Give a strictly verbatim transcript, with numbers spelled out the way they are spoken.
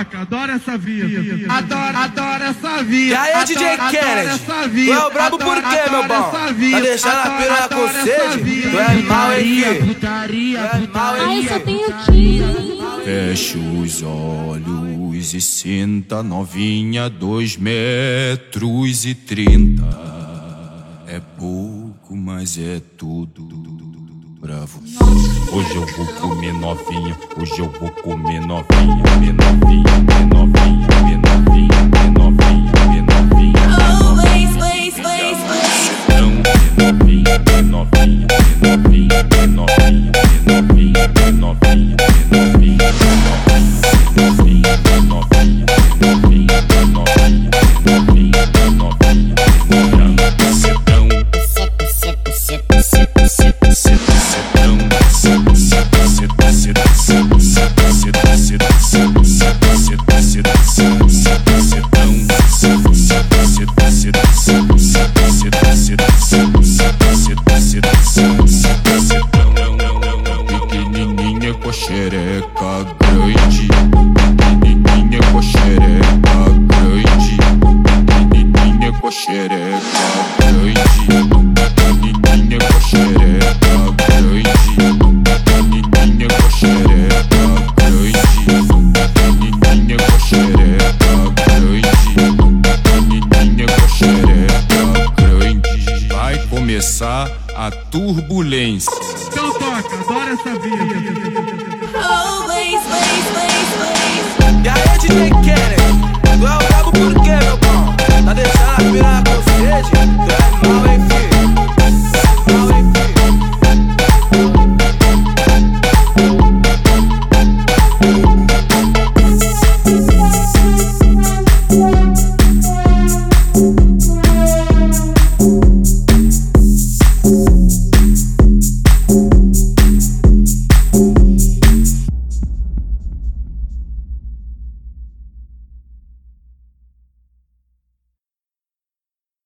toca, adora essa vida. Adora, adora essa vida. E aí, D J Kennedy? Tu é o brabo por quê, meu bom? Tá deixando a piranha com sede? Tu é mal, hein, filho? Tu é mal, hein? Ai, eu só tenho quinze. Fecha os olhos e senta novinha, dois metros e trinta. É pouco, mas é tudo pra você. Hoje eu vou comer novinha, hoje eu vou comer novinha, me novinha, me novinha, me novinha, me novinha, me novinha. Oh, waste, waste, waste, waste. Não, me novinha, me novinha, me novinha, me novinha, me novinha, me novinha, me novinha, me novinha, me novinha, me novinha, me novinha, me novinha, me novinha, me novinha. Cetão, cetão, cetão, pequenininha com xereca grande, pequenininha com xereca grande, pequenininha com xereca grande, pequenininha com xereca grande, pequenininha com xereca grande, pequenininha com xereca grande, pequenininha com xereca grande. Vai começar a turbulência. Então toca, adora essa vida.